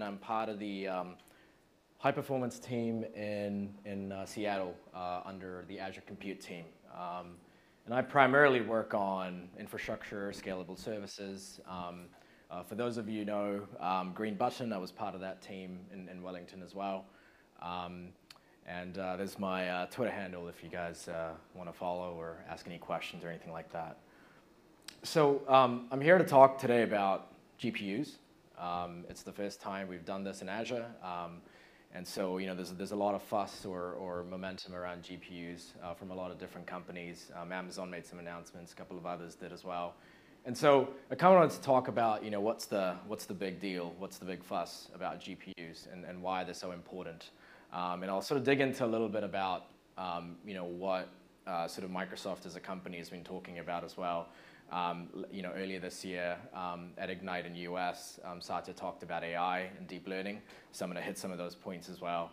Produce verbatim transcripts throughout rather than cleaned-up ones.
and I'm part of the um, high performance team in, in uh, Seattle uh, under the Azure Compute team. Um, and I primarily work on infrastructure, scalable services. Um, uh, for those of you who know um, Green Button, I was part of that team in, in Wellington as well. Um, and uh, there's my uh, Twitter handle if you guys uh, want to follow or ask any questions or anything like that. So um, I'm here to talk today about G P Us. Um, it's the first time we've done this in Azure. Um, And so, you know, there's, there's a lot of fuss or, or momentum around G P Us uh, from a lot of different companies. Um, Amazon made some announcements, a couple of others did as well. And so I kind of wanted to talk about, you know, what's the, what's the big deal, what's the big fuss about G P Us and, and why they're so important. Um, and I'll sort of dig into a little bit about, um, you know, what uh, sort of Microsoft as a company has been talking about as well. Um, you know, earlier this year um, at Ignite in the U S, um, Satya talked about A I and deep learning, so I'm going to hit some of those points as well.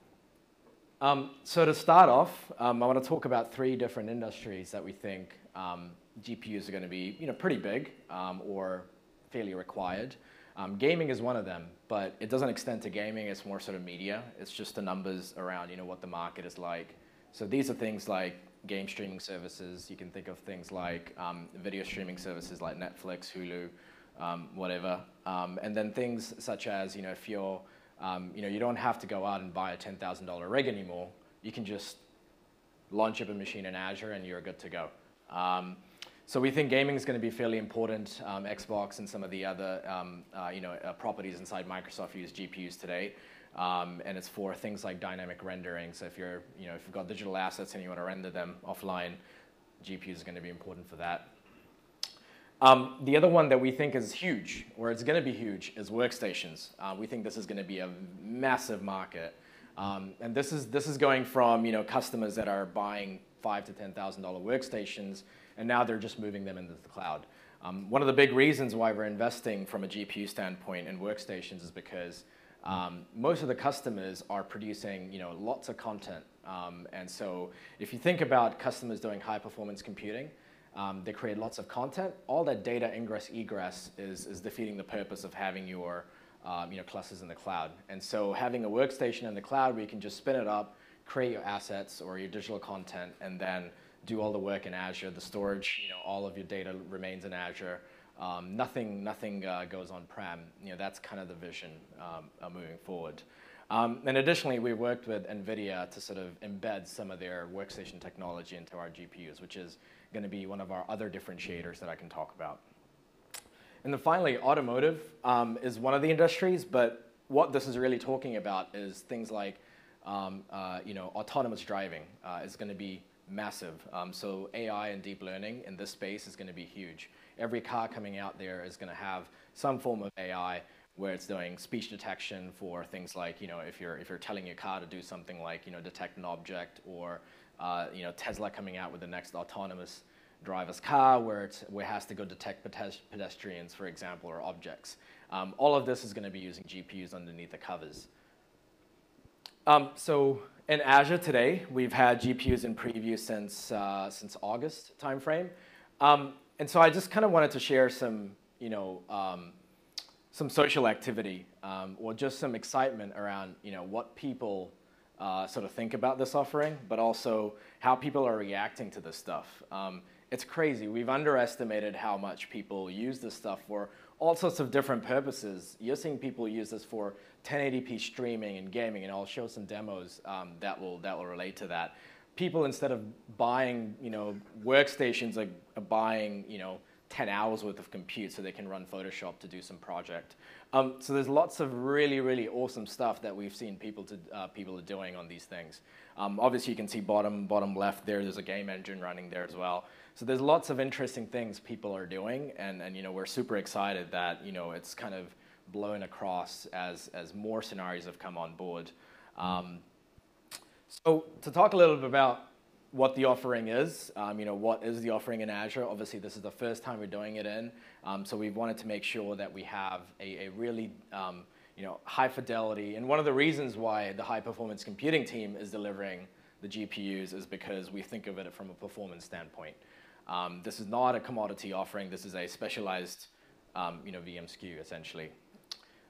Um, so to start off, um, I want to talk about three different industries that we think um, G P Us are going to be, you know, pretty big um, or fairly required. Um, gaming is one of them, but it doesn't extend to gaming. It's more sort of media. It's just the numbers around, you know, what the market is like. So these are things like game streaming services. You can think of things like um, video streaming services like Netflix, Hulu, um, whatever. Um, and then things such as, you know, if you're, um, you know, you don't have to go out and buy a ten thousand dollar rig anymore. You can just launch up a machine in Azure and you're good to go. Um, so we think gaming is going to be fairly important. Um, Xbox and some of the other, um, uh, you know, uh, properties inside Microsoft use G P Us today. Um, and it's for things like dynamic rendering. So if you're, you know, if you've got digital assets and you want to render them offline, G P U is going to be important for that. Um, the other one that we think is huge, or it's going to be huge, is workstations. Uh, we think this is going to be a massive market, um, and this is this is going from, you know, customers that are buying five to ten thousand dollar workstations, and now they're just moving them into the cloud. Um, one of the big reasons why we're investing from a G P U standpoint in workstations is because Um, most of the customers are producing, you know, lots of content. Um, and so if you think about customers doing high performance computing, um, they create lots of content. All that data ingress egress is, is defeating the purpose of having your um, you know, clusters in the cloud. And so having a workstation in the cloud where you can just spin it up, create your assets or your digital content, and then do all the work in Azure, the storage, you know, all of your data remains in Azure. Um, nothing nothing uh, goes on-prem. You know, that's kind of the vision um, uh, moving forward. Um, and additionally, we worked with NVIDIA to sort of embed some of their workstation technology into our G P Us, which is going to be one of our other differentiators that I can talk about. And then finally, automotive um, is one of the industries, but what this is really talking about is things like um, uh, you know, autonomous driving uh, is going to be massive. Um, so A I and deep learning in this space is going to be huge. Every car coming out there is going to have some form of A I where it's doing speech detection for things like, you know, if you're if you're telling your car to do something like, you know, detect an object, or uh, you know, Tesla coming out with the next autonomous driverless car where it's where it has to go detect pedestrians, for example, or objects. Um, all of this is going to be using G P Us underneath the covers. Um, so in Azure today, we've had G P Us in preview since uh, since August timeframe. Um, And so I just kind of wanted to share some, you know, um, some social activity um, or just some excitement around, you know, what people uh, sort of think about this offering, but also how people are reacting to this stuff. Um, it's crazy. We've underestimated how much people use this stuff for all sorts of different purposes. You're seeing people use this for ten eighty p streaming and gaming, and I'll show some demos um, that will that will relate to that. People, instead of buying, you know, workstations, are, are buying, you know, ten hours worth of compute so they can run Photoshop to do some project. Um, so there's lots of really, really awesome stuff that we've seen people to uh, people are doing on these things. Um, obviously, you can see bottom bottom left there. There's a game engine running there as well. So there's lots of interesting things people are doing, and and you know, we're super excited that, you know, it's kind of blown across as as more scenarios have come on board. Um, So to talk a little bit about what the offering is, um, you know, what is the offering in Azure? Obviously, this is the first time we're doing it in, um, so we wanted to make sure that we have a, a really, um, you know, high fidelity. And one of the reasons why the high performance computing team is delivering the G P Us is because we think of it from a performance standpoint. Um, this is not a commodity offering. This is a specialized, um, you know, V M S K U essentially.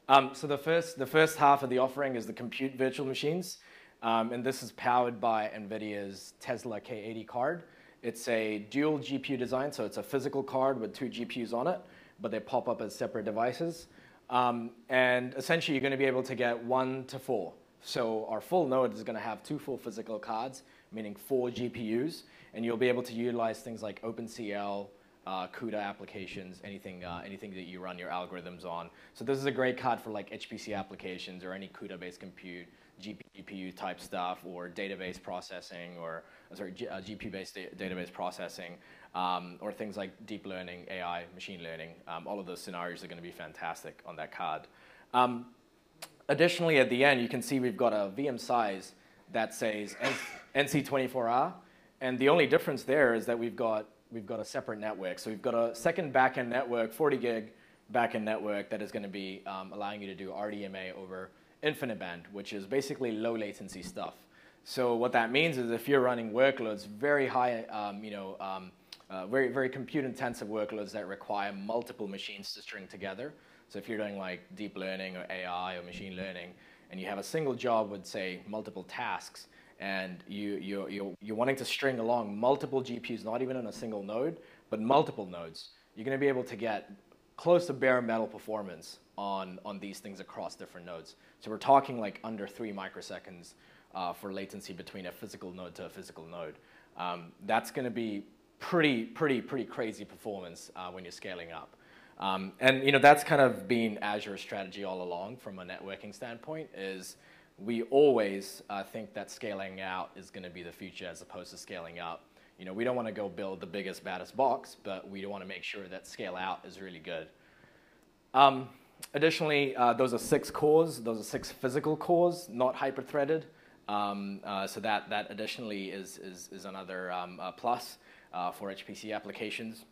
Um, so the first, the first half of the offering is the compute virtual machines. Um, and this is powered by NVIDIA's Tesla K eighty card. It's a dual G P U design, so it's a physical card with two G P Us on it, but they pop up as separate devices. Um, and essentially, you're going to be able to get one to four. So our full node is going to have two full physical cards, meaning four G P Us, and you'll be able to utilize things like OpenCL, uh, CUDA applications, anything, uh, anything that you run your algorithms on. So this is a great card for like H P C applications or any CUDA-based compute, G P U type stuff, or database processing, or sorry, G, uh, G P U-based da database processing, um, or things like deep learning, A I, machine learning. Um, all of those scenarios are going to be fantastic on that card. Um, additionally, at the end, you can see we've got a V M size that says N C twenty-four R, and the only difference there is that we've got we've got a separate network. So we've got a second backend network, forty gig backend network that is going to be um, allowing you to do R D M A over infinite band, which is basically low latency stuff. So what that means is if you're running workloads, very high, um, you know, um, uh, very, very compute intensive workloads that require multiple machines to string together. So if you're doing like deep learning or A I or machine learning, and you have a single job with, say, multiple tasks, and you, you, you're, you're wanting to string along multiple G P Us, not even on a single node, but multiple nodes, you're going to be able to get close to bare metal performance on, on these things across different nodes. So we're talking like under three microseconds uh, for latency between a physical node to a physical node. Um, that's going to be pretty, pretty, pretty crazy performance uh, when you're scaling up. Um, and you know that's kind of been Azure's strategy all along from a networking standpoint, is we always uh, think that scaling out is going to be the future as opposed to scaling up. You know, we don't want to go build the biggest, baddest box, but we want to make sure that scale out is really good. Um, additionally, uh, those are six cores. Those are six physical cores, not hyper-threaded. Um, uh, so that, that additionally is, is, is another um, uh, plus uh, for H P C applications.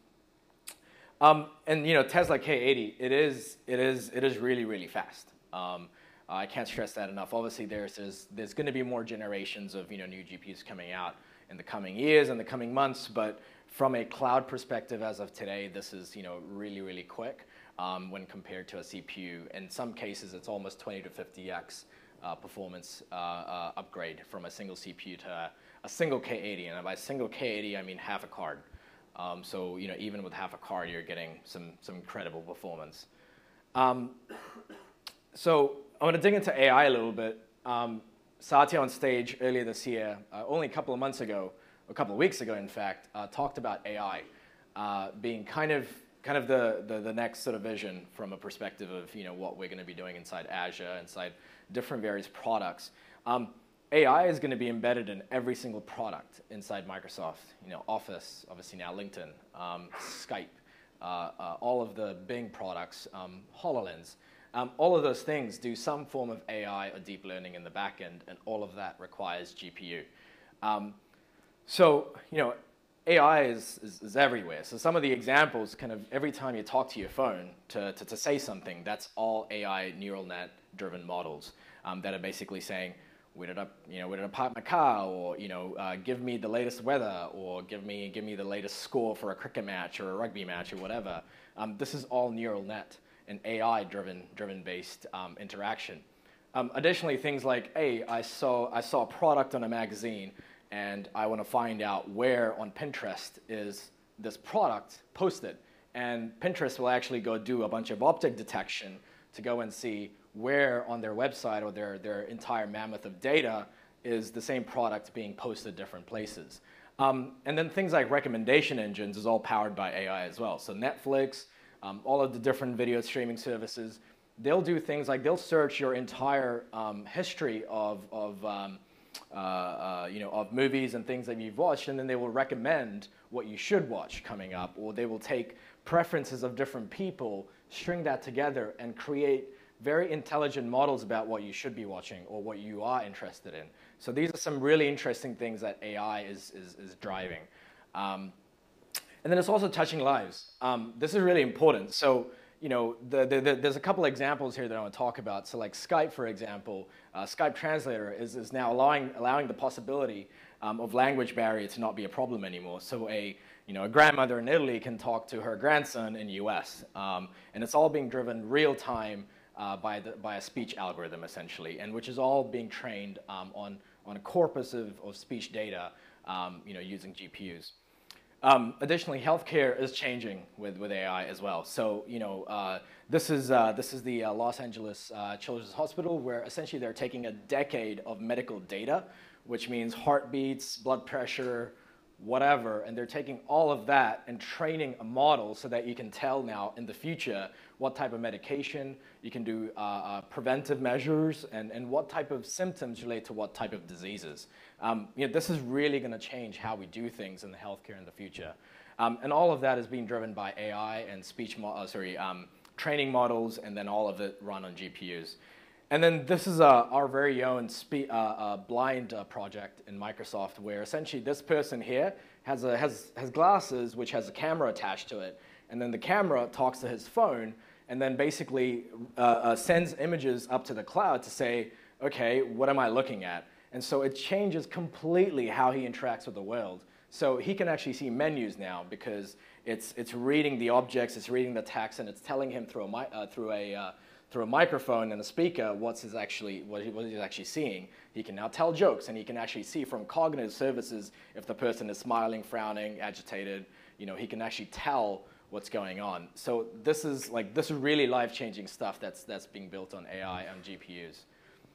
Um, and you know, Tesla K eighty, it is, it is, it is really, really fast. Um, I can't stress that enough. Obviously, there's, there's, there's going to be more generations of you know, new G P Us coming out in the coming years and the coming months, but from a cloud perspective as of today, this is you know, really, really quick um, when compared to a C P U. In some cases, it's almost twenty to fifty X uh, performance uh, uh, upgrade from a single C P U to a, a single K eighty. And by single K eighty, I mean half a card. Um, so you know, even with half a card, you're getting some, some incredible performance. Um, so I want to dig into A I a little bit. Um, Satya on stage earlier this year, uh, only a couple of months ago, a couple of weeks ago, in fact, uh, talked about A I uh, being kind of kind of the, the the next sort of vision from a perspective of you know what we're going to be doing inside Azure, inside different various products. Um, A I is going to be embedded in every single product inside Microsoft. You know, Office, obviously now LinkedIn, um, Skype, uh, uh, all of the Bing products, um, HoloLens. Um, all of those things do some form of A I or deep learning in the back end, and all of that requires G P U. Um, so, you know, A I is, is, is everywhere. So some of the examples, kind of every time you talk to your phone to, to, to say something, that's all A I neural net driven models um, that are basically saying, where did I, you know, where did I park my car, or you know, uh, give me the latest weather, or give me give me the latest score for a cricket match or a rugby match or whatever. Um, this is all neural net and A I driven driven based um, interaction. Um, additionally, things like, hey, I saw I saw a product on a magazine, and I want to find out where on Pinterest is this product posted, and Pinterest will actually go do a bunch of object detection to go and see where on their website or their, their entire mammoth of data is the same product being posted different places. Um, and then things like recommendation engines is all powered by A I as well. So Netflix, um, all of the different video streaming services, they'll do things like they'll search your entire um, history of, of, um, uh, uh, you know, of movies and things that you've watched, and then they will recommend what you should watch coming up, or they will take preferences of different people, string that together, and create very intelligent models about what you should be watching or what you are interested in. So these are some really interesting things that A I is, is, is driving. Um, and then it's also touching lives. Um, this is really important. So, you know, the, the, the, there's a couple examples here that I want to talk about. So like Skype, for example, uh, Skype Translator is, is now allowing, allowing the possibility um, of language barrier to not be a problem anymore. So a You know, a grandmother in Italy can talk to her grandson in the U S, um, and it's all being driven real time uh, by, the, by a speech algorithm, essentially, and which is all being trained um, on, on a corpus of, of speech data um, you know, using G P Us. Um, additionally, healthcare is changing with, with A I as well. So, you know, uh, this is uh, this is the uh, Los Angeles uh, Children's Hospital, where essentially they're taking a decade of medical data, which means heartbeats, blood pressure, whatever, and they're taking all of that and training a model so that you can tell now in the future what type of medication you can do, uh, uh, preventive measures, and, and what type of symptoms relate to what type of diseases. Um, you know, this is really going to change how we do things in the healthcare in the future. Um, and all of that is being driven by A I and speech, mo uh, sorry, um, training models, and then all of it run on G P Us. And then this is uh, our very own spe uh, uh, blind uh, project in Microsoft, where essentially this person here has, a, has, has glasses which has a camera attached to it. And then the camera talks to his phone and then basically uh, uh, sends images up to the cloud to say, okay, what am I looking at? And so it changes completely how he interacts with the world. So he can actually see menus now because it's, it's reading the objects, it's reading the text, and it's telling him through a, mi uh, through a uh, through a microphone and a speaker what's his actually, what, he, what he's actually seeing. He can now tell jokes, and he can actually see from cognitive services if the person is smiling, frowning, agitated. You know, he can actually tell what's going on. So this is like this is really life-changing stuff that's that's being built on A I and G P Us.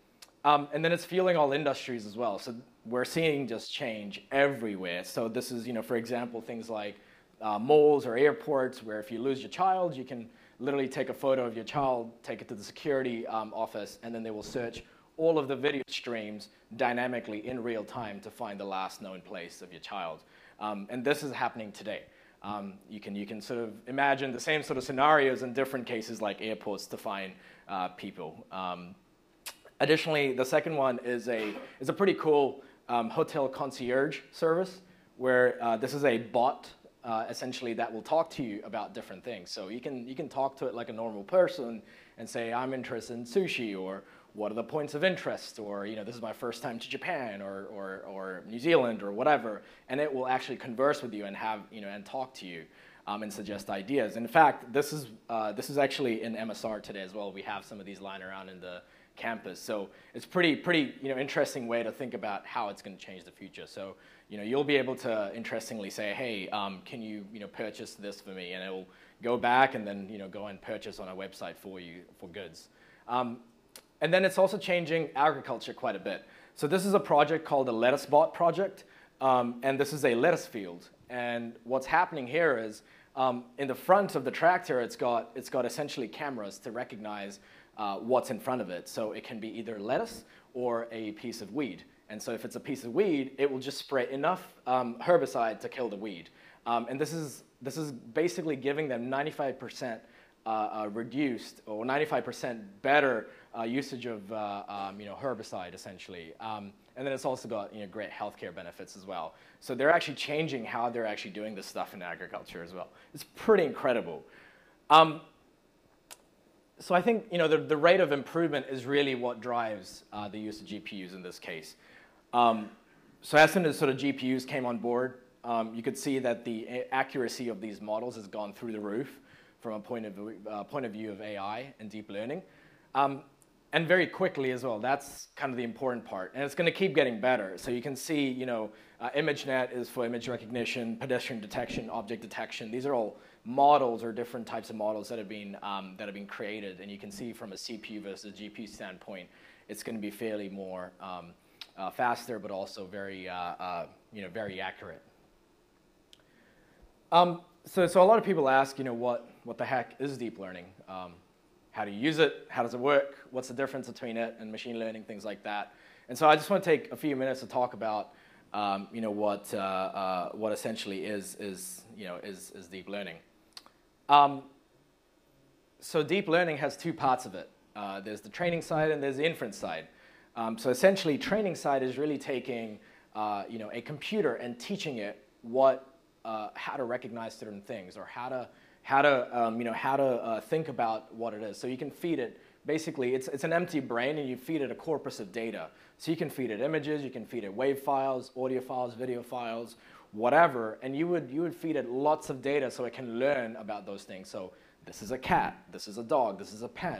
Um, and then it's fueling all industries as well. So we're seeing just change everywhere. So this is, you know, for example, things like uh, malls or airports, where if you lose your child, you can literally take a photo of your child, take it to the security um, office, and then they will search all of the video streams dynamically in real time to find the last known place of your child. Um, and this is happening today. Um, you can, you can sort of imagine the same sort of scenarios in different cases like airports to find uh, people. Um, additionally, the second one is a, is a pretty cool um, hotel concierge service, where uh, this is a bot Uh, essentially that will talk to you about different things. So you can, you can talk to it like a normal person and say, I'm interested in sushi, or what are the points of interest, or, you know, this is my first time to Japan, or, or, or New Zealand, or whatever. And it will actually converse with you and have, you know, and talk to you um, and suggest ideas. In fact, this is, uh, this is actually in M S R today as well. We have some of these lying around in the campus. So it's pretty, pretty, you know, interesting way to think about how it's going to change the future. So, you know, you'll be able to interestingly say, hey, um, can you, you know, purchase this for me? And it will go back and then, you know, go and purchase on a website for you for goods. Um, and then it's also changing agriculture quite a bit. So this is a project called the LettuceBot project. Um, and this is a lettuce field. And what's happening here is um, in the front of the tractor, it's got, it's got essentially cameras to recognize uh, what's in front of it. So it can be either lettuce or a piece of weed. And so if it's a piece of weed, it will just spray enough um, herbicide to kill the weed. Um, and this is, this is basically giving them ninety-five percent uh, uh, reduced, or ninety-five percent better uh, usage of uh, um, you know, herbicide, essentially. Um, and then it's also got, you know, great healthcare benefits as well. So they're actually changing how they're actually doing this stuff in agriculture as well. It's pretty incredible. Um, so I think, you know, the, the rate of improvement is really what drives uh, the use of G P Us in this case. Um, so as soon as sort of G P Us came on board, um, you could see that the accuracy of these models has gone through the roof from a point of, uh, point of view of A I and deep learning. Um, and very quickly as well. That's kind of the important part. And it's going to keep getting better. So you can see, you know, uh, ImageNet is for image recognition, pedestrian detection, object detection. These are all models or different types of models that have been, um, that have been created. And you can see from a C P U versus G P U standpoint, it's going to be fairly more um, Uh, faster, but also very, uh, uh, you know, very accurate. Um, so, so a lot of people ask, you know, what, what the heck is deep learning? Um, how do you use it? How does it work? What's the difference between it and machine learning, things like that? And so I just want to take a few minutes to talk about, um, you know, what, uh, uh, what essentially is, is, you know, is, is deep learning. Um, so deep learning has two parts of it. Uh, there's the training side and there's the inference side. Um, so essentially, training side is really taking, uh, you know, a computer and teaching it what, uh, how to recognize certain things, or how to, how to, um, you know, how to uh, think about what it is. So you can feed it. Basically, it's it's an empty brain, and you feed it a corpus of data. So you can feed it images, you can feed it wave files, audio files, video files, whatever, and you would you would feed it lots of data so it can learn about those things. So this is a cat, this is a dog, this is a pen.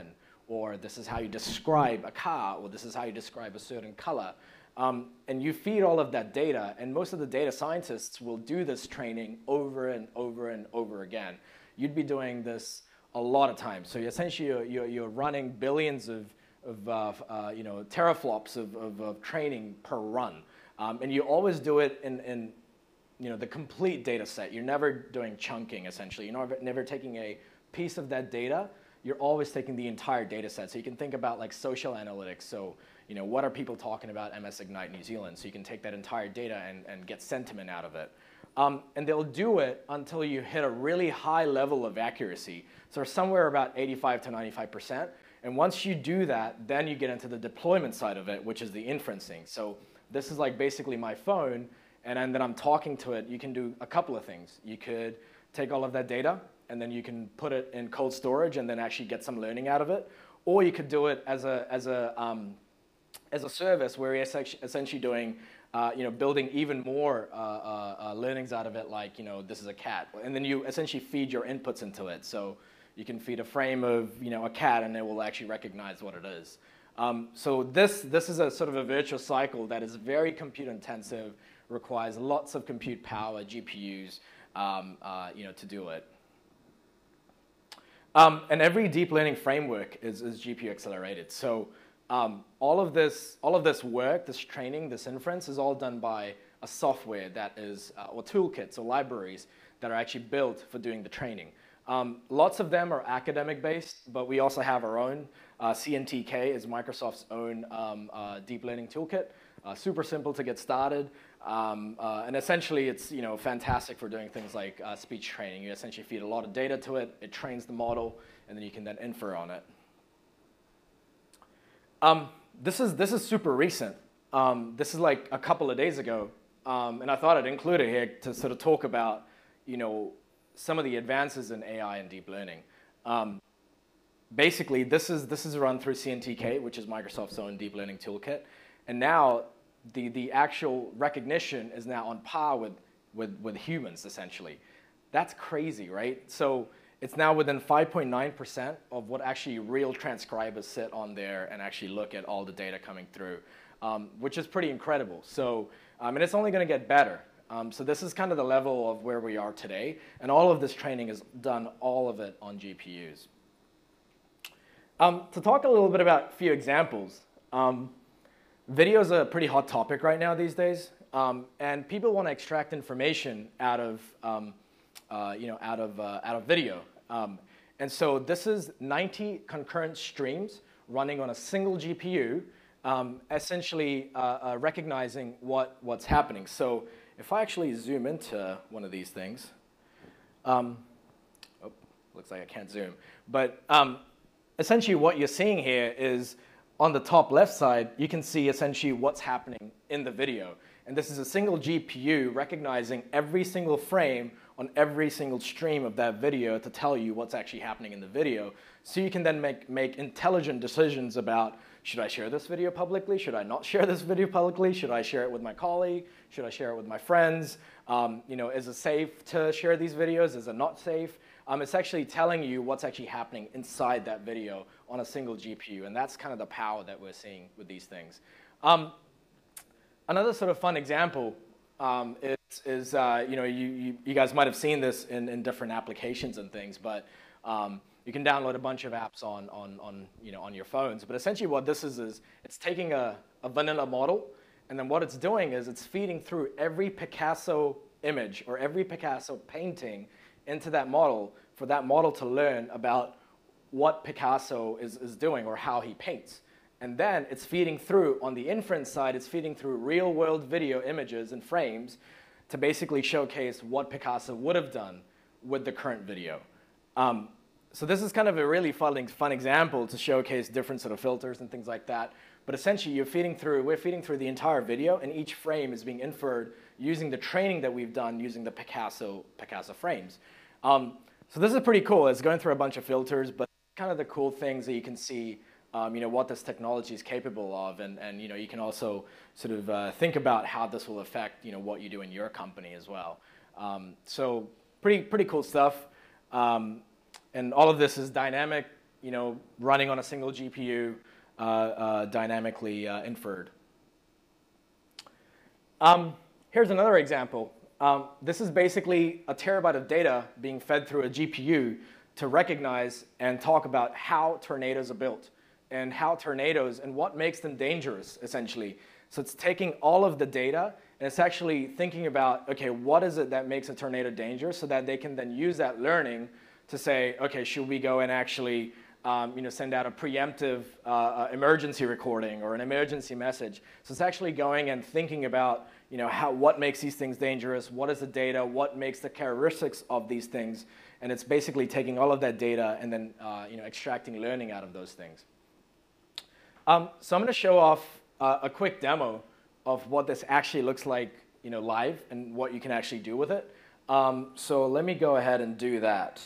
or this is how you describe a car, or this is how you describe a certain color. Um, and you feed all of that data, and most of the data scientists will do this training over and over and over again. You'd be doing this a lot of times. So essentially, you're, you're, you're running billions of, of uh, uh, you know, teraflops of, of, of training per run. Um, and you always do it in, in you know, the complete data set. You're never doing chunking, essentially. You're never, never taking a piece of that data. You're always taking the entire data set. So you can think about like social analytics. So, you know, what are people talking about M S Ignite New Zealand? So you can take that entire data and, and get sentiment out of it. Um, and they'll do it until you hit a really high level of accuracy. So somewhere about eighty-five to ninety-five percent. And once you do that, then you get into the deployment side of it, which is the inferencing. So this is like basically my phone, and then I'm talking to it. You can do a couple of things. You could take all of that data, and then you can put it in cold storage and then actually get some learning out of it. Or you could do it as a, as a, um, as a service where you're essentially doing, uh, you know, building even more uh, uh, uh, learnings out of it, like, you know, this is a cat. And then you essentially feed your inputs into it. So you can feed a frame of, you know, a cat, and it will actually recognize what it is. Um, so this, this is a sort of a virtuous cycle that is very compute intensive, requires lots of compute power, G P Us, um, uh, you know, to do it. Um, and every deep learning framework is, is G P U accelerated. So um, all of this, all of this work, this training, this inference is all done by a software that is, uh, or toolkits or libraries that are actually built for doing the training. Um, lots of them are academic based, but we also have our own. Uh, C N T K is Microsoft's own um, uh, deep learning toolkit. Uh, super simple to get started. Um, uh, and essentially, it's, you know, fantastic for doing things like uh, speech training. You essentially feed a lot of data to it, it trains the model, and then you can then infer on it. Um, this is, this is super recent. Um, this is like a couple of days ago, um, and I thought I'd include it here to sort of talk about, you know, some of the advances in A I and deep learning. Um, basically, this is, this is run through C N T K, which is Microsoft's own deep learning toolkit, and now The, the actual recognition is now on par with, with, with humans, essentially. That's crazy, right? So it's now within five point nine percent of what actually real transcribers sit on there and actually look at all the data coming through, um, which is pretty incredible. So, um, and it's only going to get better. Um, so this is kind of the level of where we are today. And all of this training is done, all of it on G P Us. Um, to talk a little bit about a few examples, um, video is a pretty hot topic right now these days, um, and people want to extract information out of, um, uh, you know, out of, uh, out of video. Um, and so this is ninety concurrent streams running on a single G P U, um, essentially uh, uh, recognizing what, what's happening. So if I actually zoom into one of these things, um, oh, looks like I can't zoom, but um, essentially what you're seeing here is, on the top left side, you can see essentially what's happening in the video. And this is a single G P U recognizing every single frame on every single stream of that video to tell you what's actually happening in the video. So you can then make, make intelligent decisions about, should I share this video publicly? Should I not share this video publicly? Should I share it with my colleague? Should I share it with my friends? Um, you know, is it safe to share these videos? Is it not safe? Um, it's actually telling you what's actually happening inside that video on a single G P U, and that's kind of the power that we're seeing with these things. Um, another sort of fun example um, is, is uh, you know, you, you, you guys might have seen this in, in different applications and things, but um, you can download a bunch of apps on, on, on, you know, on your phones. But essentially what this is, is it's taking a, a vanilla model, and then what it's doing is it's feeding through every Picasso image or every Picasso painting into that model for that model to learn about what Picasso is, is doing or how he paints. And then it's feeding through, on the inference side, it's feeding through real world video images and frames to basically showcase what Picasso would have done with the current video. Um, so this is kind of a really fun, fun example to showcase different sort of filters and things like that. But essentially you're feeding through, we're feeding through the entire video, and each frame is being inferred using the training that we've done using the Picasso, Picasso frames. Um, so this is pretty cool. It's going through a bunch of filters, but kind of the cool things that you can see, um, you know, what this technology is capable of, and, and you know, you can also sort of uh, think about how this will affect, you know, what you do in your company as well. Um, so pretty, pretty cool stuff. Um, and all of this is dynamic, you know, running on a single G P U, uh, uh, dynamically uh, inferred. Um, here's another example. Um, this is basically a terabyte of data being fed through a G P U to recognize and talk about how tornadoes are built and how tornadoes and what makes them dangerous, essentially. So it's taking all of the data and it's actually thinking about, okay, what is it that makes a tornado dangerous, so that they can then use that learning to say, okay, should we go and actually um, you know, send out a preemptive uh, uh, emergency recording or an emergency message. So it's actually going and thinking about, you know, how, what makes these things dangerous, what is the data, what makes the characteristics of these things, and it's basically taking all of that data and then uh, you know, extracting learning out of those things. Um, so I'm going to show off uh, a quick demo of what this actually looks like, you know, live and what you can actually do with it. Um, so let me go ahead and do that.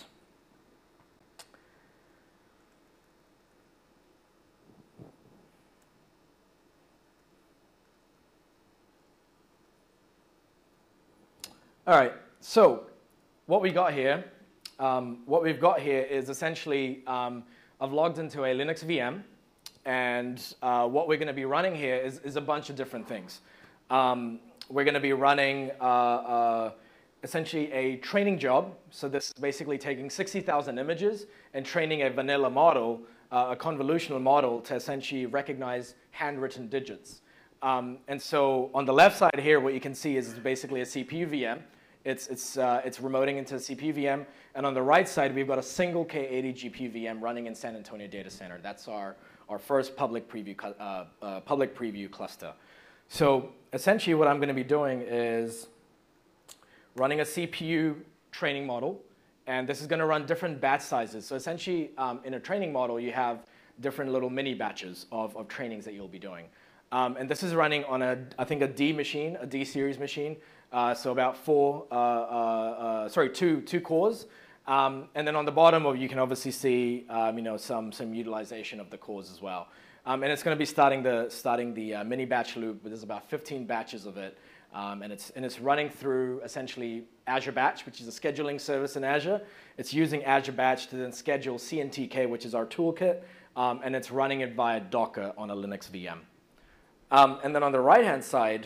All right, so what we got here, um, what we've got here is essentially, um, I've logged into a Linux V M, and uh, what we're going to be running here is, is a bunch of different things. Um, we're going to be running uh, uh, essentially a training job. So this is basically taking sixty thousand images and training a vanilla model, uh, a convolutional model, to essentially recognize handwritten digits. Um, and so on the left side here, what you can see is basically a C P U V M. It's, it's, uh, it's remoting into a C P U V M. And on the right side, we've got a single K eighty G P U V M running in San Antonio Data Center. That's our, our first public preview, uh, uh, public preview cluster. So essentially what I'm going to be doing is running a C P U training model. And this is going to run different batch sizes. So essentially, um, in a training model, you have different little mini batches of, of trainings that you'll be doing. Um, and this is running on, a, I think, a D machine, a D series machine. Uh, so about four, uh, uh, uh, sorry, two, two cores. Um, and then on the bottom, you can obviously see, um, you know, some, some utilization of the cores as well. Um, and it's going to be starting the, starting the uh, mini batch loop. There's about fifteen batches of it. Um, and, it's, and it's running through essentially Azure Batch, which is a scheduling service in Azure. It's using Azure Batch to then schedule C N T K, which is our toolkit. Um, and it's running it via Docker on a Linux V M. Um, and then on the right-hand side,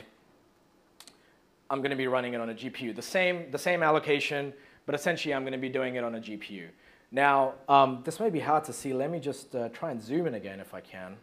I'm going to be running it on a G P U. The same, the same allocation, but essentially I'm going to be doing it on a G P U. Now, um, this may be hard to see. Let me just uh, try and zoom in again if I can.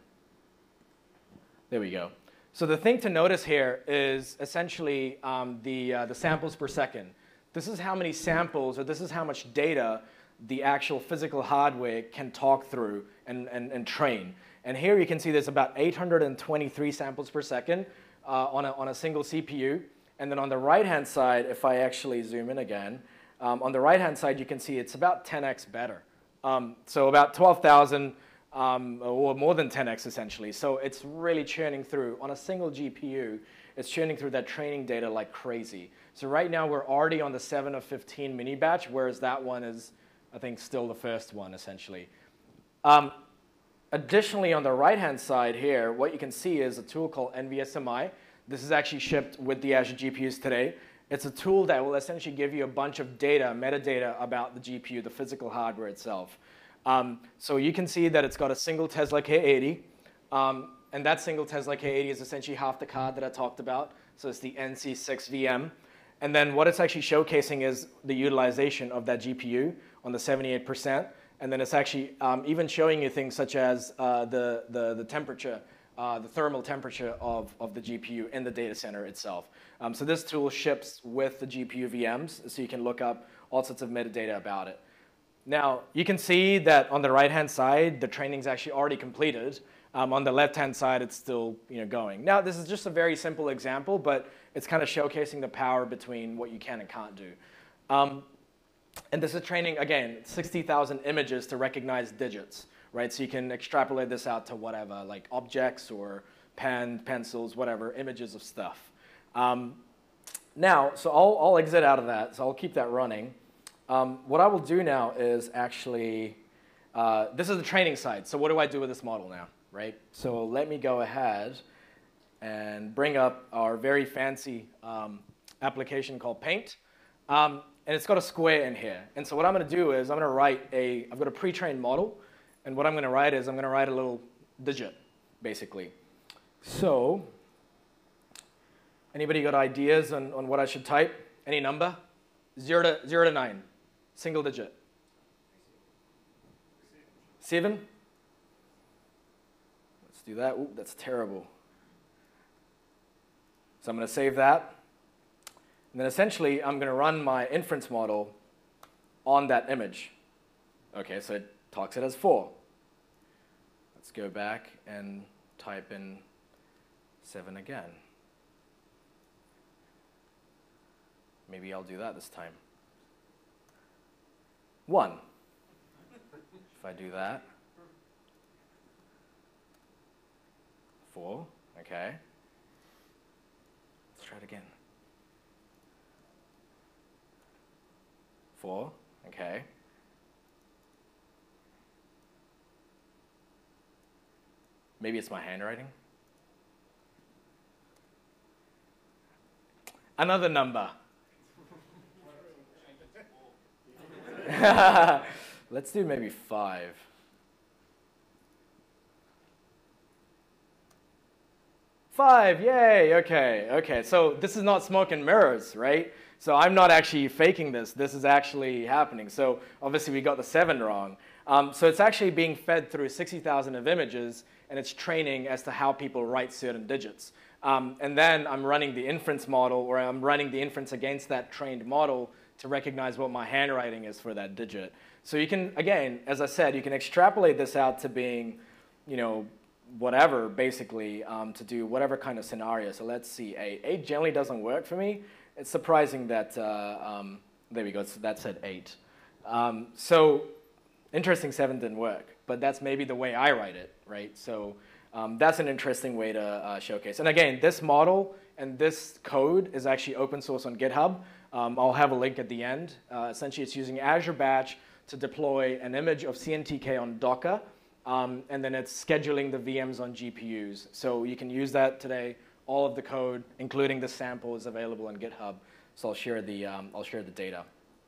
There we go. So the thing to notice here is essentially um, the, uh, the samples per second. This is how many samples, or this is how much data the actual physical hardware can talk through and, and, and train. And here you can see there's about eight hundred twenty-three samples per second uh, on, a, on a single C P U. And then on the right-hand side, if I actually zoom in again, um, on the right-hand side, you can see it's about ten X better. Um, so about twelve thousand, um, or more than ten X essentially. So it's really churning through. On a single G P U, it's churning through that training data like crazy. So right now, we're already on the seven of fifteen mini batch, whereas that one is, I think, still the first one, essentially. Um, additionally, on the right-hand side here, what you can see is a tool called N V S M I. This is actually shipped with the Azure G P Us today. It's a tool that will essentially give you a bunch of data, metadata about the G P U, the physical hardware itself. Um, so you can see that it's got a single Tesla K eighty. Um, and that single Tesla K eighty is essentially half the card that I talked about. So it's the N C six V M. And then what it's actually showcasing is the utilization of that G P U on the seventy-eight percent. And then it's actually um, even showing you things such as uh, the, the, the temperature, uh, the thermal temperature of, of the G P U in the data center itself. Um, so this tool ships with the G P U V Ms, so you can look up all sorts of metadata about it. Now, you can see that on the right-hand side, the training's actually already completed. Um, on the left-hand side, it's still you know, going. Now, this is just a very simple example, but it's kind of showcasing the power between what you can and can't do. Um, and this is training, again, sixty thousand images to recognize digits, right? So you can extrapolate this out to whatever, like objects or pen, pencils, whatever, images of stuff. Um, now, so I'll, I'll exit out of that, so I'll keep that running. Um, what I will do now is actually, uh, this is the training side. So what do I do with this model now, right? So let me go ahead and bring up our very fancy um, application called Paint. Um, and it's got a square in here. And so what I'm going to do is I'm going to write a, I've got a pre-trained model. And what I'm going to write is I'm going to write a little digit, basically. So anybody got ideas on, on what I should type? Any number? Zero to, zero to nine, single digit. Seven? Let's do that. Ooh, that's terrible. So I'm going to save that. And then essentially, I'm going to run my inference model on that image. OK, so it talks it as four. Let's go back and type in seven again. Maybe I'll do that this time. One. If I do that. Four. OK. Let's try it again. Four. OK. Maybe it's my handwriting. Another number. Let's do maybe five. Five, yay, okay, okay. So this is not smoke and mirrors, right? So I'm not actually faking this. This is actually happening. So obviously we got the seven wrong. Um, so it's actually being fed through sixty thousand of images, and it's training as to how people write certain digits. Um, and then I'm running the inference model, or I'm running the inference against that trained model to recognize what my handwriting is for that digit. So you can, again, as I said, you can extrapolate this out to being, you know, whatever, basically, um, to do whatever kind of scenario. So let's see, eight. Eight generally doesn't work for me. It's surprising that, uh, um, there we go, so that said eight. Um, so interesting, seven didn't work, but that's maybe the way I write it, right? So um, that's an interesting way to uh, showcase. And again, this model and this code is actually open source on GitHub. Um, I'll have a link at the end. Uh, essentially, it's using Azure Batch to deploy an image of C N T K on Docker, um, and then it's scheduling the V Ms on G P Us. So you can use that today. All of the code, including the sample, is available on GitHub. So I'll share the, um, I'll share the data.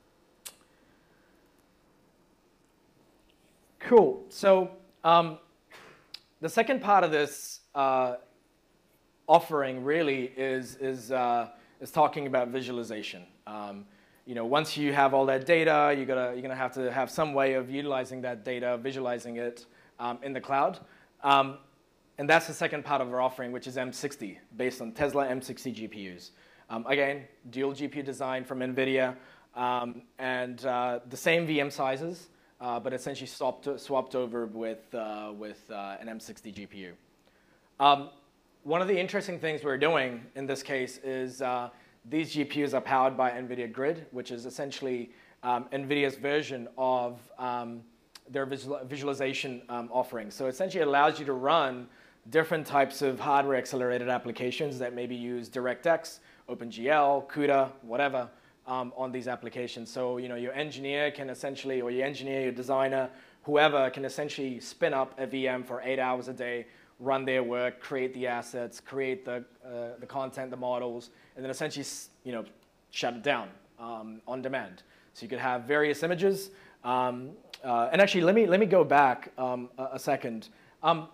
Cool. So um, the second part of this uh, offering really is, is, uh, is talking about visualization. Um, you know, once you have all that data, you're gonna, you're gonna have to have some way of utilizing that data, visualizing it um, in the cloud. Um, and that's the second part of our offering, which is M sixty, based on Tesla M sixty G P Us. Um, again, dual G P U design from NVIDIA, um, and uh, the same V M sizes, uh, but essentially swapped, swapped over with, uh, with uh, an M sixty G P U. Um, one of the interesting things we're doing in this case is uh, these G P Us are powered by NVIDIA Grid, which is essentially um, NVIDIA's version of um, their visual, visualization um, offering. So essentially it allows you to run different types of hardware accelerated applications that maybe use DirectX, OpenGL, CUDA, whatever, um, on these applications. So you know, your engineer can essentially, or your engineer, your designer, whoever can essentially spin up a V M for eight hours a day, run their work, create the assets, create the, uh, the content, the models, and then essentially you know, shut it down um, on demand. So you could have various images. Um, uh, and actually, let me, let me go back um, a, a second. Um,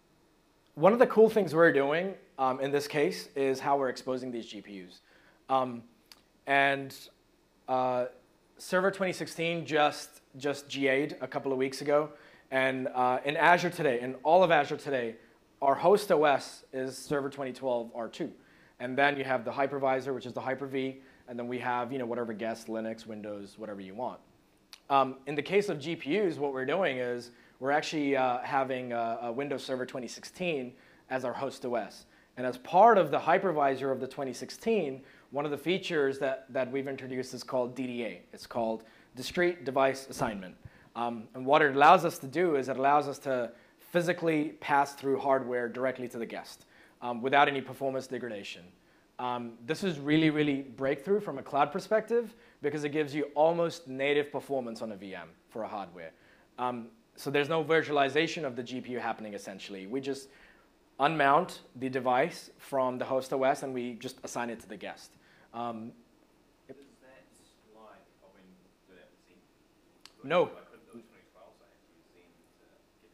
one of the cool things we're doing um, in this case is how we're exposing these G P Us. Um, and uh, Server twenty sixteen just, just G A'd a couple of weeks ago. And uh, in Azure today, in all of Azure today, our host O S is Server twenty twelve R two. And then you have the hypervisor, which is the Hyper-V, and then we have you know, whatever guest, Linux, Windows, whatever you want. Um, in the case of G P Us, what we're doing is we're actually uh, having a, a Windows Server twenty sixteen as our host O S. And as part of the hypervisor of the twenty sixteen, one of the features that, that we've introduced is called D D A. It's called Discrete Device Assignment. Um, and what it allows us to do is it allows us to physically pass through hardware directly to the guest um, without any performance degradation. Um, this is really, really breakthrough from a cloud perspective because it gives you almost native performance on a V M for a hardware. Um, so there's no virtualization of the G P U happening essentially. We just unmount the device from the host O S and we just assign it to the guest. Um, Does that slide, I mean, do that see? No. I couldn't do it twenty twelve, so I had to use Zen to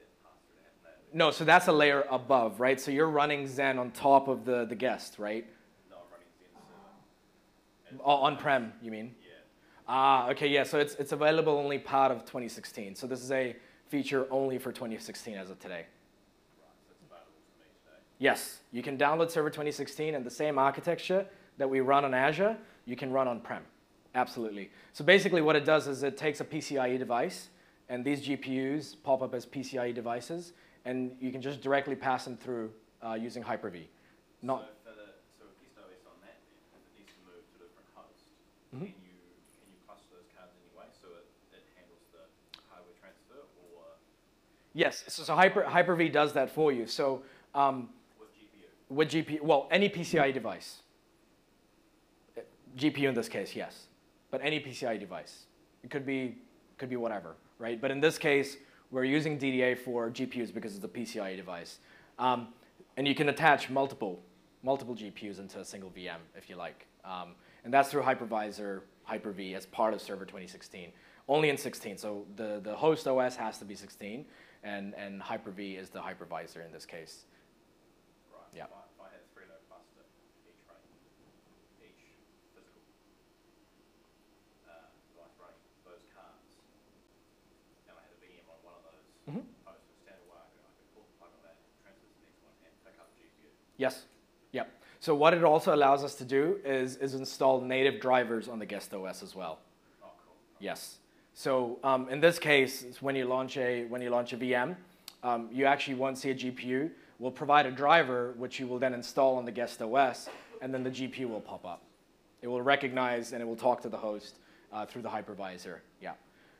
No, so that's a layer above, right? So you're running Zen on top of the, the guest, right? No, I'm running Zen server. Oh, on-prem, you mean? Yeah. Ah, okay, yeah, so it's, it's available only part of twenty sixteen. So this is a feature only for twenty sixteen as of today. Right, so it's available for me today. Yes, you can download Server twenty sixteen and the same architecture that we run on Azure, you can run on-prem. Absolutely. So basically what it does is it takes a PCIe device, and these G P Us pop up as PCIe devices, and you can just directly pass them through uh, using Hyper-V. Not, so for the so a guest O S on that, then, if it needs to move to a different host, Mhm. can you can you cluster those cards anyway so it, it handles the hardware transfer, or yes, so, so Hyper, Hyper-V does that for you. So um, with G P U? with G P U, well, any PCIe device. G P U in this case, yes, but any PCIe device. It could be, could be whatever, right? But in this case, we're using D D A for G P Us because it's a PCIe device. Um, and you can attach multiple, multiple G P Us into a single V M if you like. Um, and that's through Hypervisor Hyper-V as part of Server twenty sixteen. Only in sixteen, so the, the host O S has to be sixteen, and, and Hyper-V is the hypervisor in this case. Right. Yeah. If I, if I had a three node cluster, each running, each physical uh, device running those cards, and I had a V M on one of those Mhm. hosts with standard wire, I could pull the plug on that, transfer to the next one, and pick up the G P U. Yes. Yep. So what it also allows us to do is, is install native drivers on the guest O S as well. Oh, cool. Yes. So um, in this case, it's when you launch a when you launch a V M, um, you actually won't see a G P U. We'll provide a driver which you will then install on the guest O S, and then the G P U will pop up. It will recognize and it will talk to the host uh, through the hypervisor. Yeah.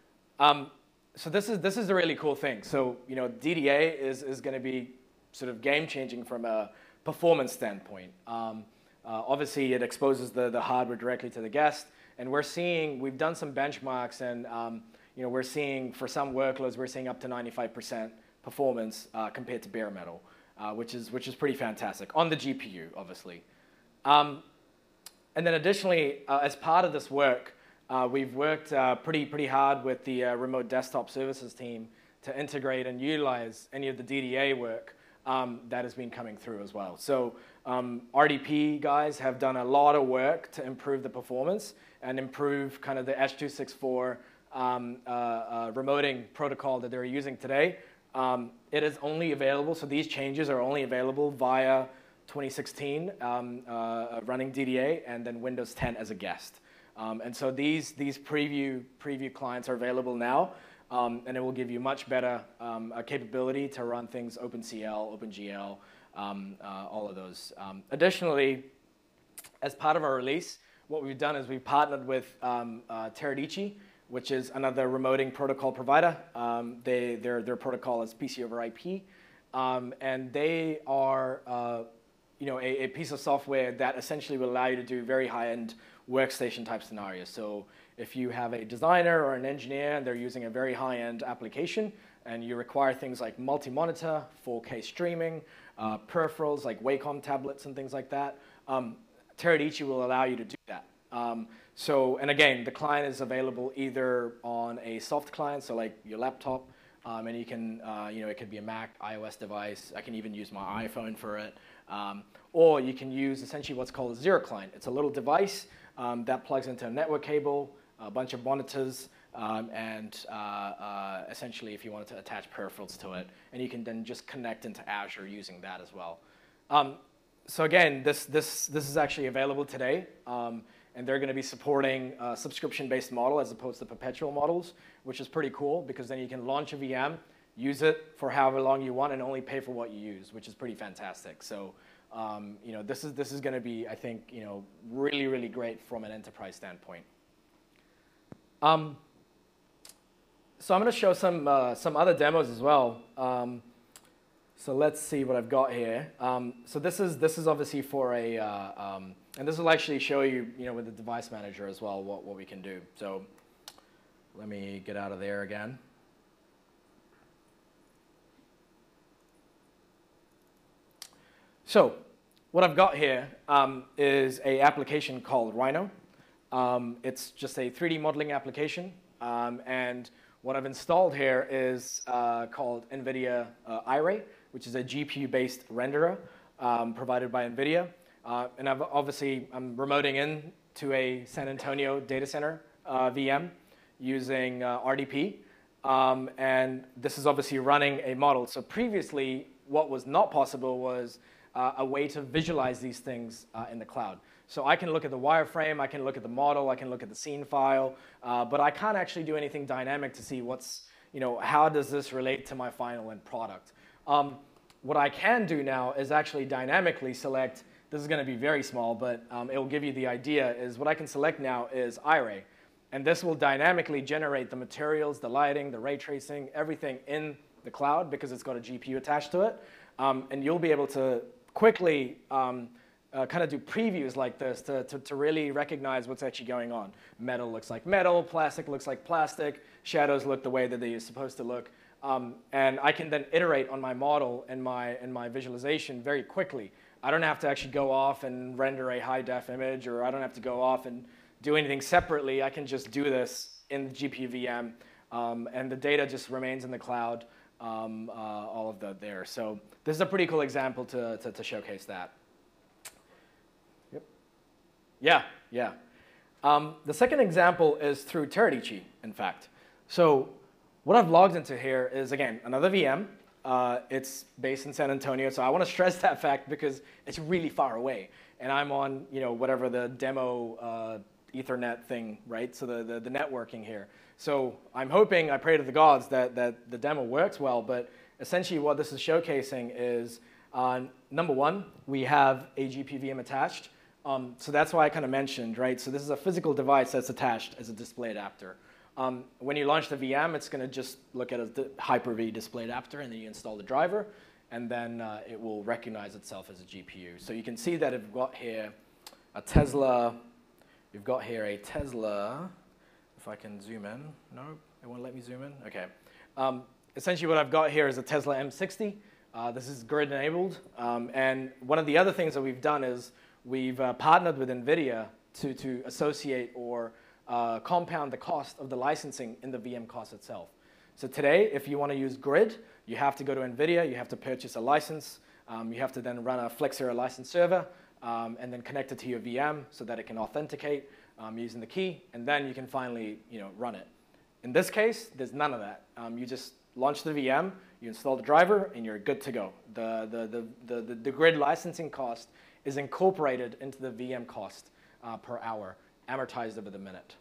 Um, so this is this is a really cool thing. So you know, D D A is is going to be sort of game changing from a performance standpoint. Um, uh, obviously, it exposes the the hardware directly to the guest. And we're seeing, we've done some benchmarks, and um, you know, we're seeing, for some workloads, we're seeing up to ninety-five percent performance uh, compared to bare metal, uh, which is which is pretty fantastic on the G P U, obviously. Um, and then additionally, uh, as part of this work, uh, we've worked uh, pretty pretty hard with the uh, remote desktop services team to integrate and utilize any of the D D A work um, that has been coming through as well. So um, R D P guys have done a lot of work to improve the performance and improve kind of the H two sixty-four um, uh, uh, remoting protocol that they're using today. Um, it is only available, so these changes are only available via twenty sixteen um, uh, running D D A and then Windows ten as a guest. Um, and so these, these preview, preview clients are available now, um, and it will give you much better um, a capability to run things OpenCL, OpenGL, um, uh, all of those. Um, additionally, as part of our release, what we've done is we've partnered with um, uh, Teradici, which is another remoting protocol provider. Um, they, their, their protocol is P C over I P, um, and they are uh, you know, a, a piece of software that essentially will allow you to do very high-end workstation type scenarios. So if you have a designer or an engineer and they're using a very high-end application and you require things like multi-monitor, four K streaming, uh, peripherals like Wacom tablets and things like that, um, Teradici will allow you to do that. Um, so, and again, the client is available either on a soft client, so like your laptop, um, and you can, uh, you know, it could be a Mac, iOS device. I can even use my iPhone for it. Um, or you can use essentially what's called a zero client. It's a little device um, that plugs into a network cable, a bunch of monitors, um, and uh, uh, essentially if you wanted to attach peripherals to it, and you can then just connect into Azure using that as well. Um, so again, this, this, this is actually available today, um, and they're going to be supporting a subscription-based model as opposed to perpetual models, which is pretty cool because then you can launch a V M, use it for however long you want, and only pay for what you use, which is pretty fantastic. So, um, you know, this is this is going to be, I think, you know, really really great from an enterprise standpoint. Um, so I'm going to show some uh, some other demos as well. Um, so let's see what I've got here. Um, so this is this is obviously for a, uh, um, and this will actually show you, you know, with the device manager as well what what we can do. So let me get out of there again. So what I've got here um, is an application called Rhino. Um, it's just a three D modeling application. Um, and what I've installed here is uh, called NVIDIA uh, iRay, which is a G P U-based renderer um, provided by NVIDIA. Uh, and I've obviously, I'm remoting in to a San Antonio data center uh, V M using uh, R D P. Um, and this is obviously running a model. So previously, what was not possible was uh, a way to visualize these things uh, in the cloud. So I can look at the wireframe, I can look at the model, I can look at the scene file, uh, but I can't actually do anything dynamic to see what's, you know, how does this relate to my final end product. Um, what I can do now is actually dynamically select, this is going to be very small, but um, it will give you the idea, is what I can select now is Iray. And this will dynamically generate the materials, the lighting, the ray tracing, everything in the cloud because it's got a G P U attached to it. Um, and you'll be able to quickly um, uh, kind of do previews like this to, to, to really recognize what's actually going on. Metal looks like metal, plastic looks like plastic, shadows look the way that they're supposed to look. Um, and I can then iterate on my model and my, and my visualization very quickly. I don't have to actually go off and render a high-def image, or I don't have to go off and do anything separately. I can just do this in the G P U V M, um, and the data just remains in the cloud, um, uh, all of that there. So this is a pretty cool example to, to, to showcase that. Yep. Yeah, yeah. Um, the second example is through Teradici, in fact. So what I've logged into here is, again, another V M. Uh, it's based in San Antonio, so I want to stress that fact because it's really far away. And I'm on, you know, whatever the demo uh, Ethernet thing, right? So the, the, the networking here. So I'm hoping, I pray to the gods that, that the demo works well, but essentially what this is showcasing is, uh, number one, we have a G P U V M attached. Um, so that's why I kind of mentioned, right? So this is a physical device that's attached as a display adapter. Um, when you launch the V M, it's going to just look at a Hyper-V display adapter, and then you install the driver, and then uh, it will recognize itself as a G P U. So you can see that we've got here a Tesla. We've got here a Tesla. If I can zoom in. No, it won't let me zoom in. OK. Um, essentially, what I've got here is a Tesla M sixty. Uh, this is grid-enabled. Um, and one of the other things that we've done is we've uh, partnered with NVIDIA to, to associate or uh, compound the cost of the licensing in the V M cost itself. So today, if you want to use Grid, you have to go to NVIDIA. You have to purchase a license. Um, you have to then run a Flexera license server um, and then connect it to your V M so that it can authenticate um, using the key. And then you can finally, you know, run it. In this case, there's none of that. Um, you just launch the V M, you install the driver, and you're good to go. The, the, the, the, the, the Grid licensing cost is incorporated into the V M cost uh, per hour, amortized over the minute.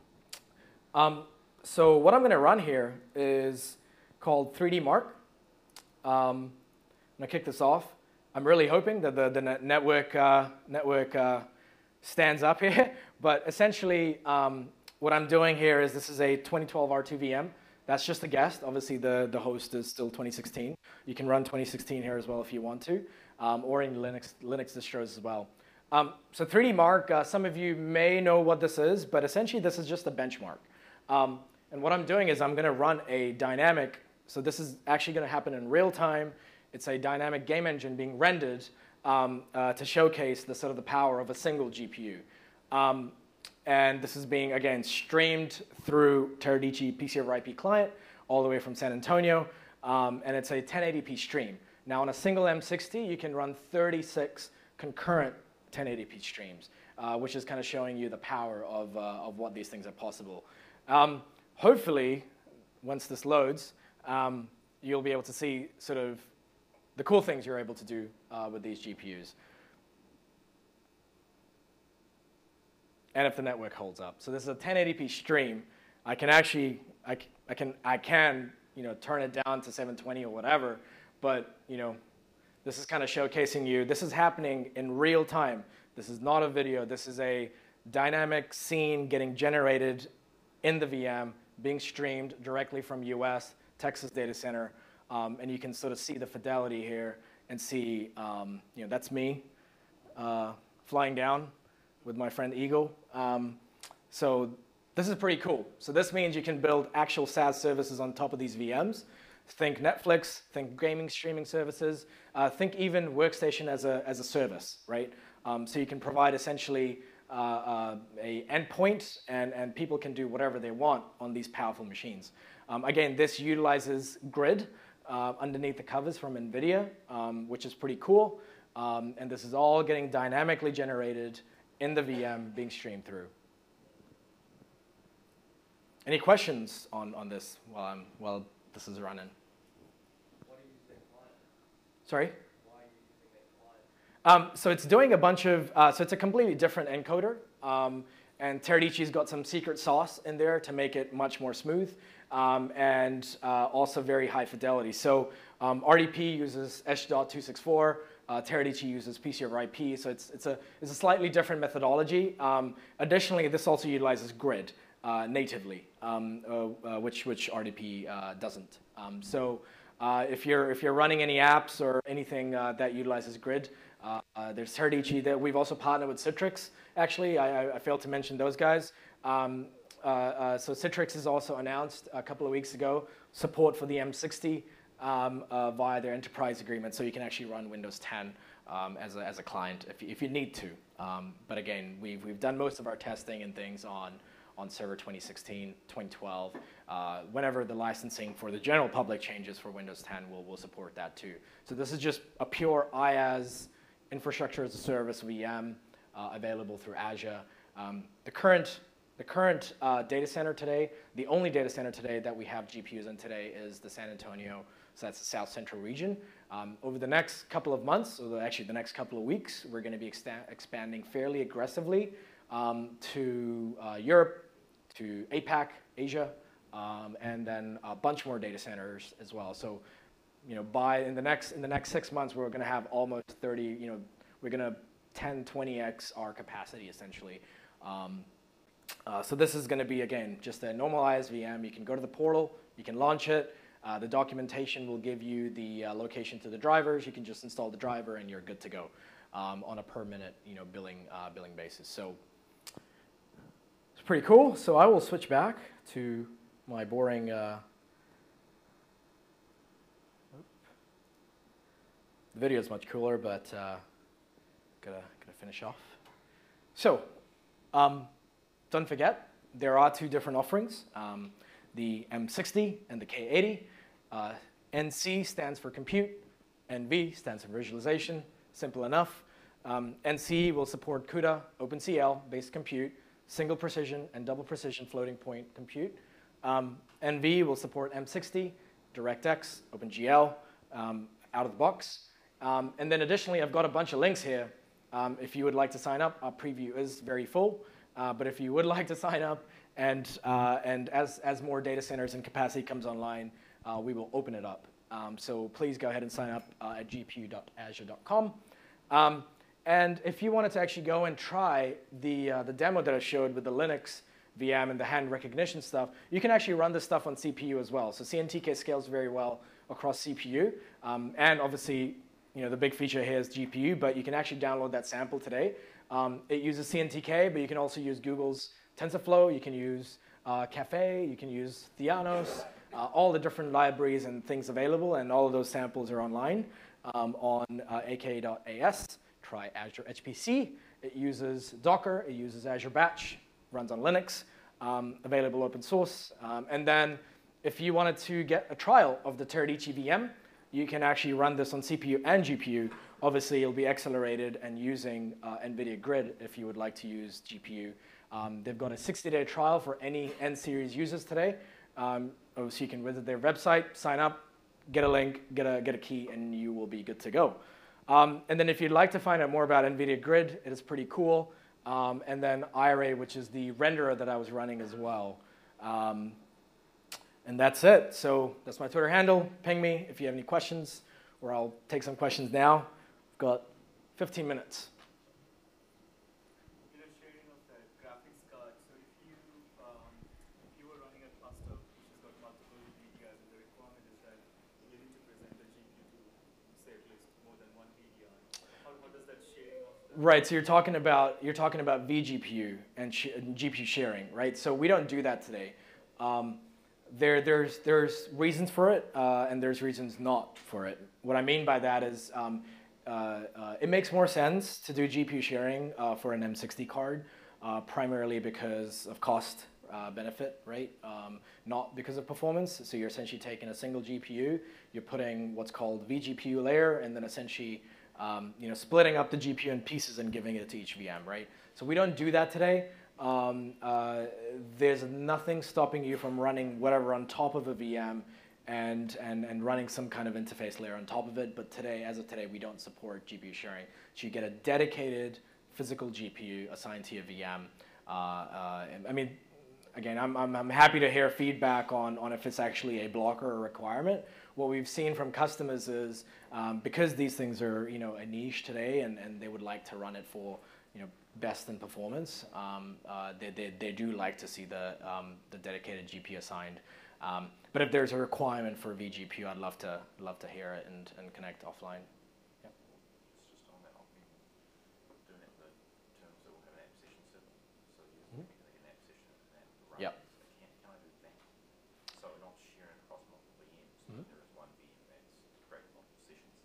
Um, so what I'm going to run here is called three D Mark. Um, I'm going to kick this off. I'm really hoping that the, the network, uh, network uh, stands up here. But essentially, um, what I'm doing here is this is a twenty twelve R two V M. That's just a guest. Obviously, the, the host is still twenty sixteen. You can run twenty sixteen here as well if you want to, um, or in Linux, Linux distros as well. Um, so three D Mark, uh, some of you may know what this is, but essentially this is just a benchmark. Um, and what I'm doing is I'm going to run a dynamic, so this is actually going to happen in real time. It's a dynamic game engine being rendered um, uh, to showcase the sort of the power of a single G P U. Um, and this is being, again, streamed through Teradici P C over I P client all the way from San Antonio. Um, and it's a ten eighty p stream. Now, on a single M sixty, you can run thirty-six concurrent ten eighty p streams, uh, which is kind of showing you the power of, uh, of what these things are possible. Um, hopefully, once this loads, um, you'll be able to see sort of the cool things you're able to do uh, with these G P Us. And if the network holds up. So this is a ten eighty p stream. I can actually, I, I can, I can, you know, turn it down to seven twenty or whatever, but, you know, this is kind of showcasing you. This is happening in real time. This is not a video. This is a dynamic scene getting generated in the V M, being streamed directly from U S, Texas data center. Um, and you can sort of see the fidelity here and see, um, you know, that's me uh, flying down with my friend Eagle. Um, so this is pretty cool. So this means you can build actual SaaS services on top of these V Ms. Think Netflix, think gaming streaming services, uh, think even Workstation as a, as a service, right? Um, so you can provide essentially uh, uh, a endpoint, and, and people can do whatever they want on these powerful machines. Um, again, this utilizes Grid. uh, underneath the covers from NVIDIA, um, which is pretty cool. Um, and this is all getting dynamically generated in the V M being streamed through. Any questions on, on this while, I'm, while this is running? What are you using client? Sorry? Why are you using a client? Um, so it's doing a bunch of, uh, so it's a completely different encoder. Um, and Teradici's got some secret sauce in there to make it much more smooth. Um, and uh, also very high fidelity. So um, R D P uses S H two sixty-four, uh, Teradici uses P C over I P, so it's, it's, a, it's a slightly different methodology. Um, additionally, this also utilizes grid uh, natively, um, uh, uh, which, which R D P uh, doesn't. Um, so uh, if, you're, if you're running any apps or anything uh, that utilizes grid, uh, uh, there's Teradici. That we've also partnered with Citrix, actually. I, I, I failed to mention those guys. Um, Uh, uh, so Citrix has also announced a couple of weeks ago support for the M sixty um, uh, via their enterprise agreement, so you can actually run Windows ten um, as, a, as a client if you, if you need to. Um, but again, we've, we've done most of our testing and things on, on Server twenty sixteen, twenty twelve. Uh, whenever the licensing for the general public changes for Windows ten, we'll, we'll support that too. So this is just a pure IaaS, infrastructure as a service V M uh, available through Azure. Um, the current The current uh, data center today, the only data center today that we have G P Us in today is the San Antonio, so that's the South Central region. Um, over the next couple of months, or the, actually the next couple of weeks, we're going to be expanding fairly aggressively um, to uh, Europe, to APAC, Asia, um, and then a bunch more data centers as well. So, you know, by in the next in the next six months, we're going to have almost thirty. You know, we're going to ten, twenty x our capacity essentially. Um, Uh, so this is going to be, again, just a normalized V M. You can go to the portal, you can launch it. Uh, the documentation will give you the uh, location to the drivers. You can just install the driver and you're good to go um, on a per minute, you know, billing, uh, billing basis. So it's pretty cool. So I will switch back to my boring, uh, the video is much cooler, but uh, gotta, gotta finish off. So, um, don't forget, there are two different offerings, um, the M sixty and the K eighty. Uh, N C stands for compute, N V stands for visualization, simple enough. Um, N C will support CUDA, OpenCL-based compute, single precision and double precision floating point compute. Um, N V will support M sixty, DirectX, OpenGL, um, out of the box. Um, and then additionally, I've got a bunch of links here. Um, if you would like to sign up, our preview is very full. Uh, but if you would like to sign up, and, uh, and as, as more data centers and capacity comes online, uh, we will open it up. Um, so please go ahead and sign up uh, at g p u dot azure dot com. Um, and if you wanted to actually go and try the, uh, the demo that I showed with the Linux V M and the hand recognition stuff, you can actually run this stuff on C P U as well. So C N T K scales very well across C P U. Um, and obviously, you know, the big feature here is G P U, but you can actually download that sample today. Um, it uses C N T K, but you can also use Google's TensorFlow, you can use uh, Caffe, you can use Theanos, uh, all the different libraries and things available, and all of those samples are online um, on uh, a k dot a s. Try Azure H P C. It uses Docker, it uses Azure Batch, runs on Linux, um, available open source. Um, and then if you wanted to get a trial of the Teradici V M, you can actually run this on C P U and G P U. Obviously, it'll be accelerated and using uh, NVIDIA Grid if you would like to use G P U. Um, they've got a sixty day trial for any N-series users today. Um, so you can visit their website, sign up, get a link, get a, get a key, and you will be good to go. Um, and then if you'd like to find out more about NVIDIA Grid, it is pretty cool. Um, and then Iray, which is the renderer that I was running as well. Um, and that's it. So that's my Twitter handle. Ping me if you have any questions, or I'll take some questions now. Got fifteen minutes. You know, sharing of the graphics card. So if you um, if you were running a cluster which has got multiple media, and the requirement is that you need to present the G P U to say at least more than one media. How, how does that sharing of the Right. So you're talking about you're talking about vGPU and, sh and G P U sharing, right? So we don't do that today. Um, there there's there's reasons for it, uh, and there's reasons not for it. What I mean by that is. Um, Uh, uh, it makes more sense to do G P U sharing uh, for an M sixty card, uh, primarily because of cost, uh, benefit, right? Um, not because of performance. So you're essentially taking a single G P U, you're putting what's called vGPU layer, and then essentially um, you know, splitting up the G P U in pieces and giving it to each V M, right? So we don't do that today. Um, uh, there's nothing stopping you from running whatever on top of a V M and, and, and running some kind of interface layer on top of it. But today, as of today, we don't support G P U sharing. So you get a dedicated physical G P U assigned to your V M. Uh, uh, and, I mean, again, I'm, I'm, I'm happy to hear feedback on, on if it's actually a blocker or requirement. What we've seen from customers is um, because these things are, you know, a niche today and, and they would like to run it for, you know, best in performance, um, uh, they, they, they do like to see the, um, the dedicated G P U assigned. Um, but if there's a requirement for vGPU, I'd love to, love to hear it and, and connect offline. Yeah. It's just on that, I've been doing it in the terms that we'll have an app session server. So you're Mhm. making an app session and then run Yep. it. So can, can I do that? So we're not sharing across multiple V Ms, Mhm. but there is one V M that's creating multiple sessions.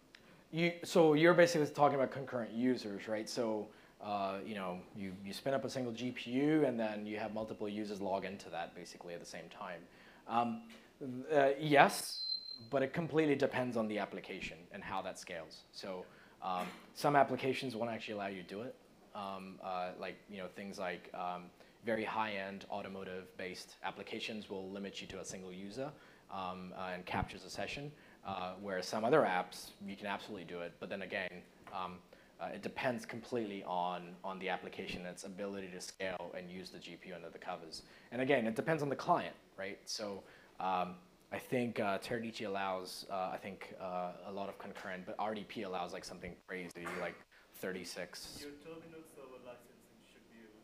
You, so you're basically talking about concurrent users, right? So uh, you know, you, you spin up a single G P U and then you have multiple users log into that basically at the same time. Um, uh, yes, but it completely depends on the application and how that scales. So um, some applications won't actually allow you to do it. Um, uh, like, you know, things like um, very high-end automotive-based applications will limit you to a single user um, uh, and captures a session. Uh, whereas some other apps, you can absolutely do it. But then again, um, uh, it depends completely on, on the application and its ability to scale and use the G P U under the covers. And again, it depends on the client, right? So um, I think uh, Teradata allows, uh, I think, uh, a lot of concurrent, but R D P allows like something crazy, like thirty-six. Your terminal server licensing should be able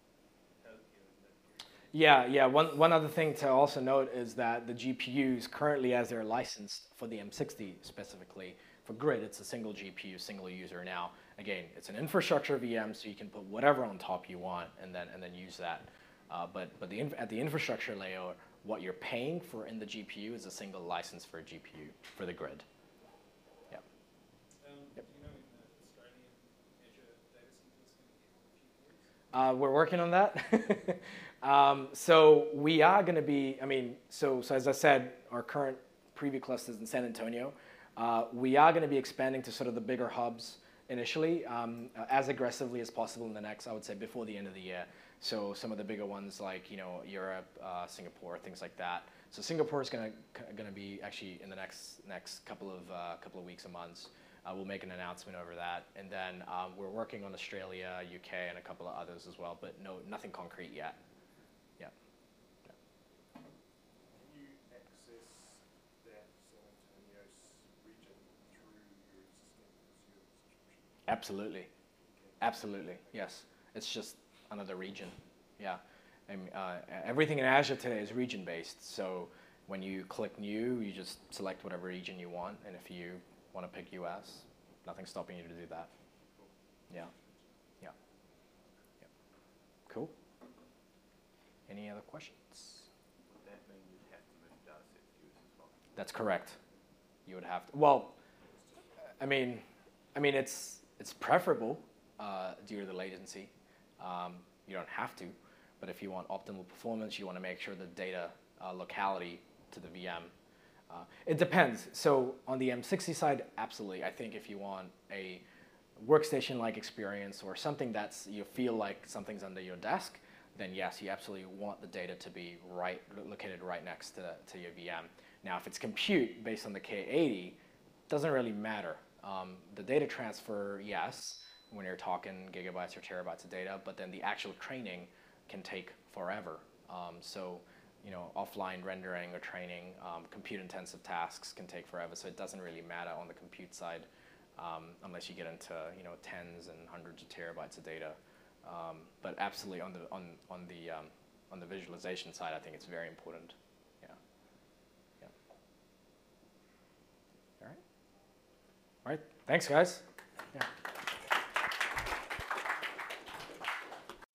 to help you in that case. Yeah, yeah. One, one other thing to also note is that the G P Us currently, as they're licensed for the M sixty specifically, for Grid, it's a single G P U, single user. Now, again, it's an infrastructure V M, so you can put whatever on top you want and then, and then use that. Uh, but but the, at the infrastructure layer, what you're paying for in the G P U is a single license for a G P U, for the Grid. Yeah. Um, Yep. Do you know when the Australian Azure data center is going to get in a few years? Uh, we're working on that. um, so we are going to be, I mean, so, so as I said, our current preview cluster is in San Antonio. Uh, we are going to be expanding to sort of the bigger hubs initially, um, uh, as aggressively as possible in the next, I would say, before the end of the year. So some of the bigger ones like, you know, Europe, uh, Singapore, things like that. So Singapore is going to going to be actually in the next next couple of uh, couple of weeks and months. Uh, we'll make an announcement over that, and then um, we're working on Australia, U K, and a couple of others as well, but no, nothing concrete yet. Yeah. Can you access that San Antonio region through your existing Azure subscription? Absolutely. Absolutely. Yes. It's just another region. Yeah. And uh, everything in Azure today is region based. So when you click new, you just select whatever region you want, and if you want to pick U S, nothing's stopping you to do that. Yeah. Yeah. Yeah. Cool. Any other questions? Would that mean you'd have to move data set views as well? That's correct. You would have to. Well, I mean, I mean, it's it's preferable uh, due to the latency. Um, you don't have to, but if you want optimal performance, you want to make sure the data uh, locality to the V M. Uh, it depends. So on the M sixty side, absolutely. I think if you want a workstation-like experience or something that's you feel like something's under your desk, then yes, you absolutely want the data to be right located right next to, to your V M. Now, if it's compute based on the K eighty, doesn't really matter. Um, the data transfer, yes, when you're talking gigabytes or terabytes of data, but then the actual training can take forever. Um, so, you know, offline rendering or training, um, compute-intensive tasks can take forever. So it doesn't really matter on the compute side, um, unless you get into, you know, tens and hundreds of terabytes of data. Um, but absolutely on the on on the um, on the visualization side, I think it's very important. Yeah. Yeah. All right. All right. Thanks, guys.